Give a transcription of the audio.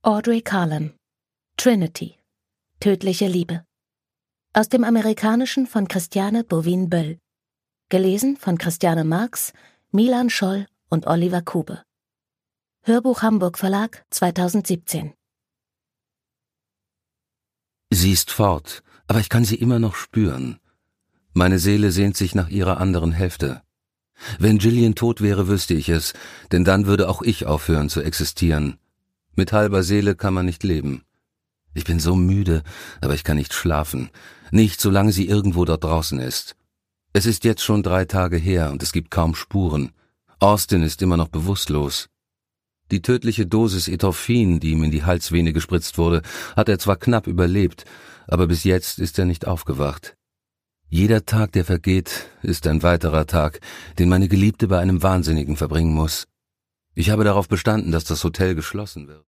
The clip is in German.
Audrey Carlan. Trinity. Tödliche Liebe. Aus dem Amerikanischen von Christiane Bovin-Böll. Gelesen von Christiane Marx, Milan Scholl und Oliver Kube. Hörbuch Hamburg Verlag 2017. Sie ist fort, aber ich kann sie immer noch spüren. Meine Seele sehnt sich nach ihrer anderen Hälfte. Wenn Gillian tot wäre, wüsste ich es, denn dann würde auch ich aufhören zu existieren. Mit halber Seele kann man nicht leben. Ich bin so müde, aber ich kann nicht schlafen. Nicht, solange sie irgendwo dort draußen ist. Es ist jetzt schon 3 Tage her und es gibt kaum Spuren. Austin ist immer noch bewusstlos. Die tödliche Dosis Etorphin, die ihm in die Halsvene gespritzt wurde, hat er zwar knapp überlebt, aber bis jetzt ist er nicht aufgewacht. Jeder Tag, der vergeht, ist ein weiterer Tag, den meine Geliebte bei einem Wahnsinnigen verbringen muss. Ich habe darauf bestanden, dass das Hotel geschlossen wird.